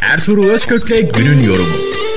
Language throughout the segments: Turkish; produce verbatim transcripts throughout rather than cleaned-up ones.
Ertuğrul Özkök'le günün yorumu.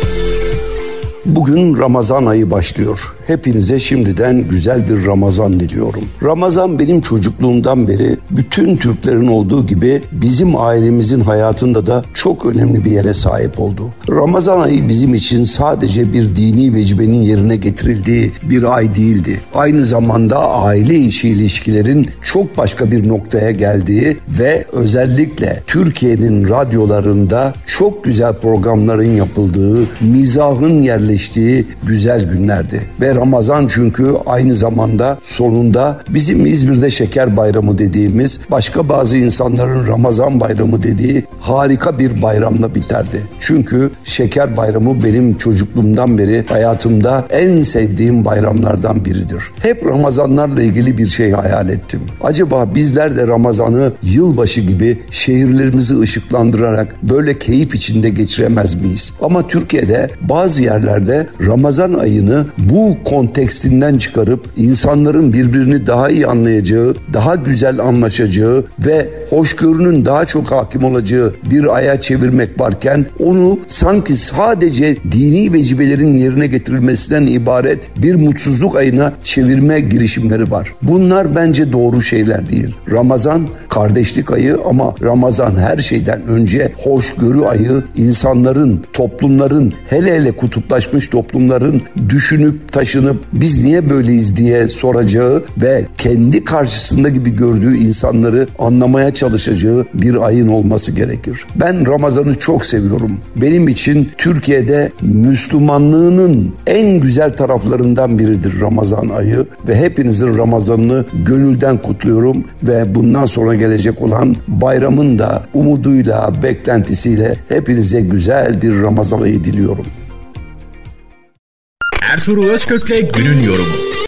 Bugün Ramazan ayı başlıyor. Hepinize şimdiden güzel bir Ramazan diliyorum. Ramazan benim çocukluğumdan beri bütün Türklerin olduğu gibi bizim ailemizin hayatında da çok önemli bir yere sahip oldu. Ramazan ayı bizim için sadece bir dini vecibenin yerine getirildiği bir ay değildi. Aynı zamanda aile içi ilişkilerin çok başka bir noktaya geldiği ve özellikle Türkiye'nin radyolarında çok güzel programların yapıldığı, mizahın yerleştiği güzel günlerdi. Ve Ramazan çünkü aynı zamanda sonunda bizim İzmir'de Şeker Bayramı dediğimiz, başka bazı insanların Ramazan Bayramı dediği harika bir bayramla biterdi. Çünkü Şeker Bayramı benim çocukluğumdan beri hayatımda en sevdiğim bayramlardan biridir. Hep Ramazanlarla ilgili bir şey hayal ettim. Acaba bizler de Ramazan'ı yılbaşı gibi şehirlerimizi ışıklandırarak böyle keyif içinde geçiremez miyiz? Ama Türkiye'de bazı yerlerde Ramazan ayını bu kontekstinden çıkarıp insanların birbirini daha iyi anlayacağı, daha güzel anlaşacağı ve hoşgörünün daha çok hakim olacağı bir aya çevirmek varken onu sanki sadece dini vecibelerin yerine getirilmesinden ibaret bir mutsuzluk ayına çevirme girişimleri var. Bunlar bence doğru şeyler değil. Ramazan kardeşlik ayı ama Ramazan her şeyden önce hoşgörü ayı, insanların, toplumların, hele hele kutuplaşmış toplumların düşünüp taşınıp biz niye böyleyiz diye soracağı ve kendi karşısında gibi gördüğü insanları anlamaya çalışacağı bir ayın olması gerekir. Ben Ramazan'ı çok seviyorum. Benim için Türkiye'de Müslümanlığının en güzel taraflarından biridir Ramazan ayı ve hepinizin Ramazan'ını gönülden kutluyorum ve bundan sonra gelecek olan bayramın da umuduyla, beklentisiyle hepinize güzel bir Ramazan ayı diliyorum. Ertuğrul Özkök'le günün yorumu.